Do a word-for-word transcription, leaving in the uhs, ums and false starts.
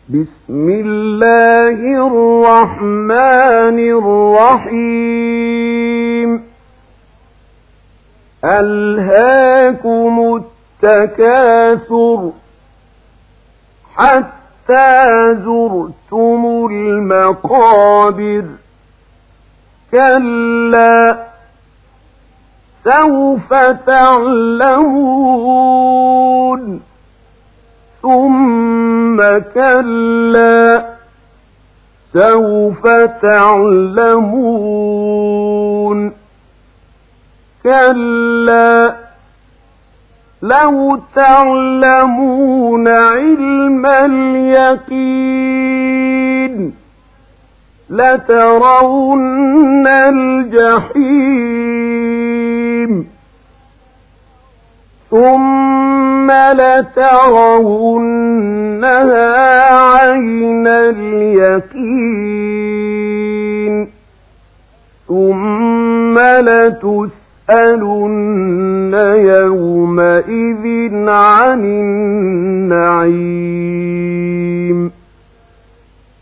بسم الله الرحمن الرحيم ألهاكم التكاثر حتى زرتم المقابر كلا سوف تعلمون ثم كلا سوف تعلمون كلا لو تعلمون علم اليقين لترون الجحيم ثم لترونها عين اليقين ثم لتسألن يومئذ عن النعيم